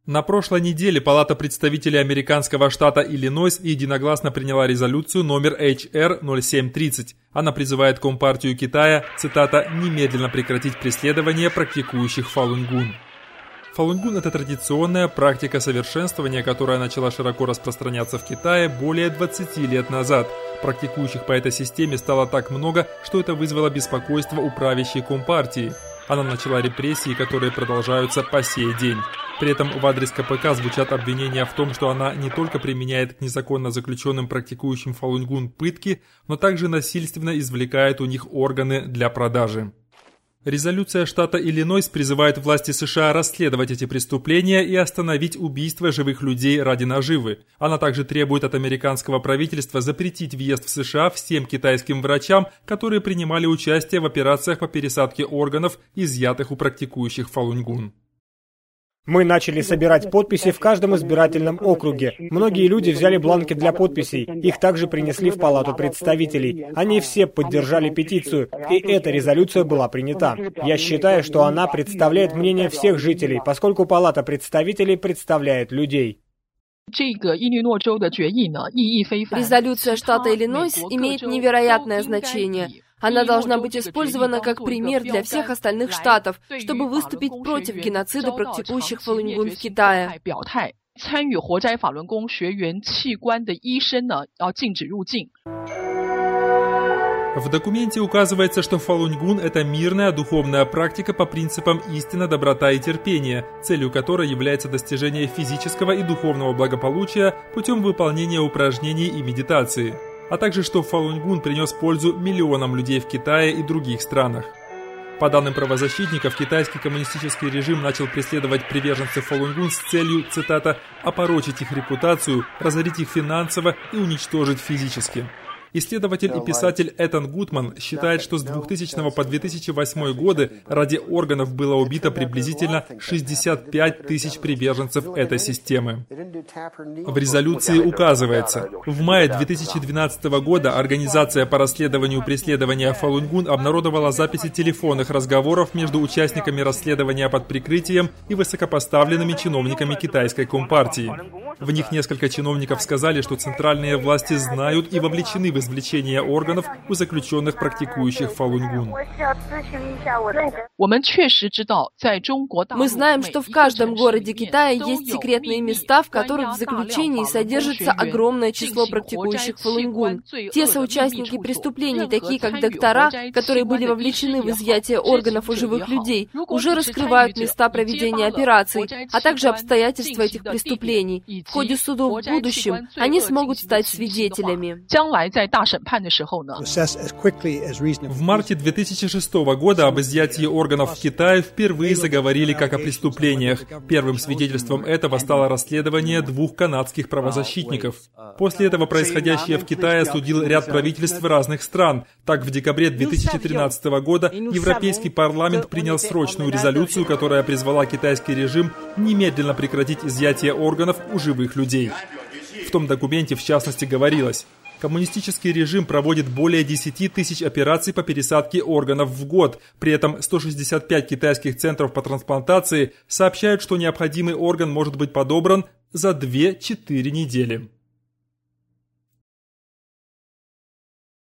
На прошлой неделе Палата представителей американского штата Иллинойс единогласно приняла резолюцию номер HR 0730. Она призывает Компартию Китая, цитата, «немедленно прекратить преследование практикующих фалунгун». Фалунгун – это традиционная практика совершенствования, которая начала широко распространяться в Китае более 20 лет назад. Практикующих по этой системе стало так много, что это вызвало беспокойство у правящей Компартии. Она начала репрессии, которые продолжаются по сей день. При этом в адрес КПК звучат обвинения в том, что она не только применяет к незаконно заключенным практикующим фалунгун пытки, но также насильственно извлекает у них органы для продажи. Резолюция штата Иллинойс призывает власти США расследовать эти преступления и остановить убийство живых людей ради наживы. Она также требует от американского правительства запретить въезд в США всем китайским врачам, которые принимали участие в операциях по пересадке органов, изъятых у практикующих фалунгун. Мы начали собирать подписи в каждом избирательном округе. Многие люди взяли бланки для подписей. Их также принесли в Палату представителей. Они все поддержали петицию, и эта резолюция была принята. Я считаю, что она представляет мнение всех жителей, поскольку Палата представителей представляет людей. Резолюция штата Иллинойс имеет невероятное значение. Она должна быть использована как пример для всех остальных штатов, чтобы выступить против геноцида практикующих фалунгун в Китае. В документе указывается, что фалунгун – это мирная духовная практика по принципам истина, доброта и терпения, целью которой является достижение физического и духовного благополучия путем выполнения упражнений и медитации, а также что фалунгун принес пользу миллионам людей в Китае и других странах. По данным правозащитников, китайский коммунистический режим начал преследовать приверженцев фалунгун с целью, цитата, «опорочить их репутацию, разорить их финансово и уничтожить физически». Исследователь и писатель Этан Гутман считает, что с 2000 по 2008 годы ради органов было убито приблизительно 65 тысяч приверженцев этой системы. В резолюции указывается, в мае 2012 года Организация по расследованию преследования фалунгун обнародовала записи телефонных разговоров между участниками расследования под прикрытием и высокопоставленными чиновниками китайской компартии. В них несколько чиновников сказали, что центральные власти знают и вовлечены в извлечение органов у заключенных, практикующих фалунгун. Мы знаем, что в каждом городе Китая есть секретные места, в которых в заключении содержится огромное число практикующих фалунгун. Те соучастники преступлений, такие как доктора, которые были вовлечены в изъятие органов у живых людей, уже раскрывают места проведения операций, а также обстоятельства этих преступлений. В ходе судов в будущем они смогут стать свидетелями. В марте 2006 года об изъятии органов в Китае впервые заговорили как о преступлениях. Первым свидетельством этого стало расследование 2 канадских правозащитников. После этого происходящее в Китае осудил ряд правительств разных стран. Так, в декабре 2013 года Европейский парламент принял срочную резолюцию, которая призвала китайский режим немедленно прекратить изъятие органов у живых людей. В том документе, в частности, говорилось: коммунистический режим проводит более 10 тысяч операций по пересадке органов в год. При этом 165 китайских центров по трансплантации сообщают, что необходимый орган может быть подобран за 2-4 недели.